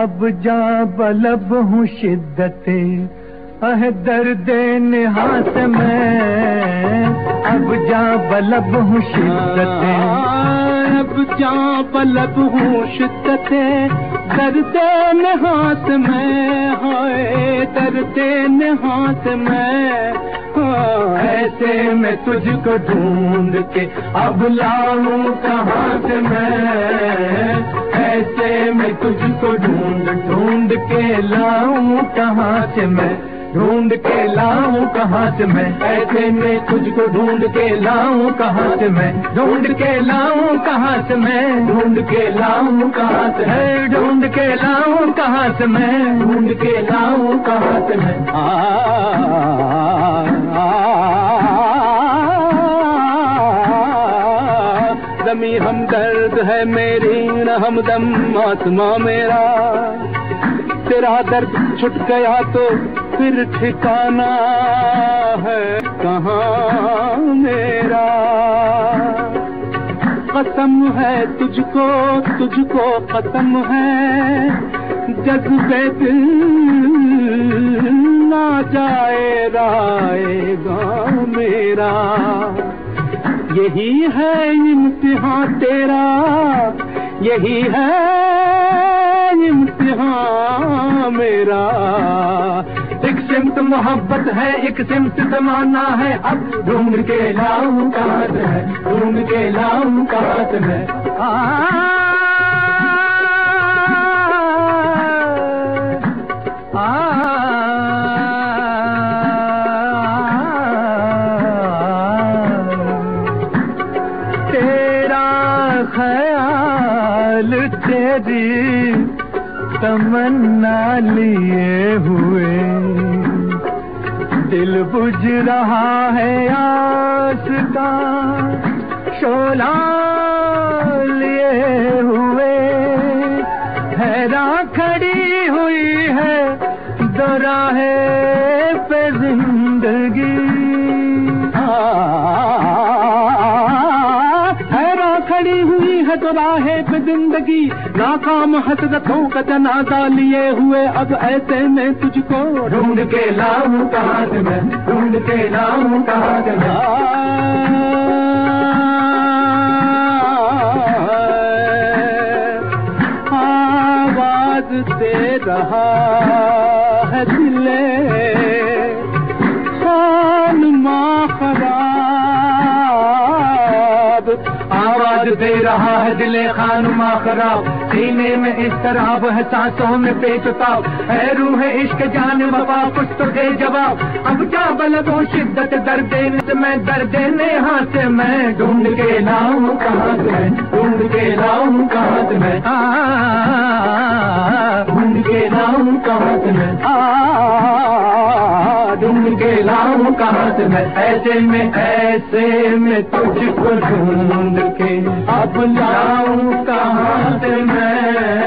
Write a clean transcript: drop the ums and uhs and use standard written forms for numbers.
अब जा बलब हूँ शिद्दते दर्द निहास में, अब जा बलब हूँ शिद्दते, अब जा बलब हूँ शिद्दते दर्द निहास में, हाय दर्द निहास में। ऐसे में तुझको ढूंढ के अब लाऊं कहाँ से मैं, ऐसे में तुझको ढूंढ के लाऊं कहाँ से मैं, ढूंढ के लाऊं कहाँ से मैं, ऐसे में तुझको ढूंढ के लाऊं कहाँ से मैं, ढूंढ के लाऊं कहाँ से मैं, ढूंढ के लाऊं कहाँ से है, ढूंढ के लाऊं कहाँ से मैं, ढूंढ के लाऊं कहाँ से मैं। ज़मी हमदर्द है मेरी न हमदम आसमां मेरा, तेरा दर्द छुट गया तो फिर ठिकाना है कहाँ मेरा। कसम है तुझको तुझको कसम है, जज्बे दिल ना जाए राएगा मेरा, यही है इम्तिहान तेरा, यही है इम्तिहान मेरा। एक सिमत मोहब्बत है, एक सिमत तमन्ना है, अब ढूंढ के लाऊं कहाँ से है, ढूंढ के लाऊं कहाँ से मैं। तेरा ख्याल तेरी तमन्ना लिए हुए, दिल बुझ रहा है आस का शोला लिए हुए, हैरान खड़ी हुई है दोराहे पे जिंदगी, हैरान खड़ी हुई है दोराहे पे जिंदगी, नाकाम हसरतों का जनाजा लिए हुए, अब ऐसे में तुझको ढूंढ के लाऊं कहाँ से मैं, ढूंढ के लाऊं कहाँ से मैं। आवाज दे रहा है दिले खान माँ खराब, आवाज दे रहा है दिले खान माँ खराब, सीने में इस तरह है सांसों में बेचताब, है रूह इश्क जान वफा कुछ तो दे जवाब, अब जा बलबो शिद्दत दर्द में, दर्द नेहा से मैं, ढूंढ के लाऊं कहाँ से मैं, ढूंढ के लाऊं कहाँ से मैं, ढूंढ के लाऊं कहाँ से मैं, ढूंढ के लाऊं कहाँ से मैं, ऐसे में तुझको ढूंढ के अब लाऊं कहाँ से मैं।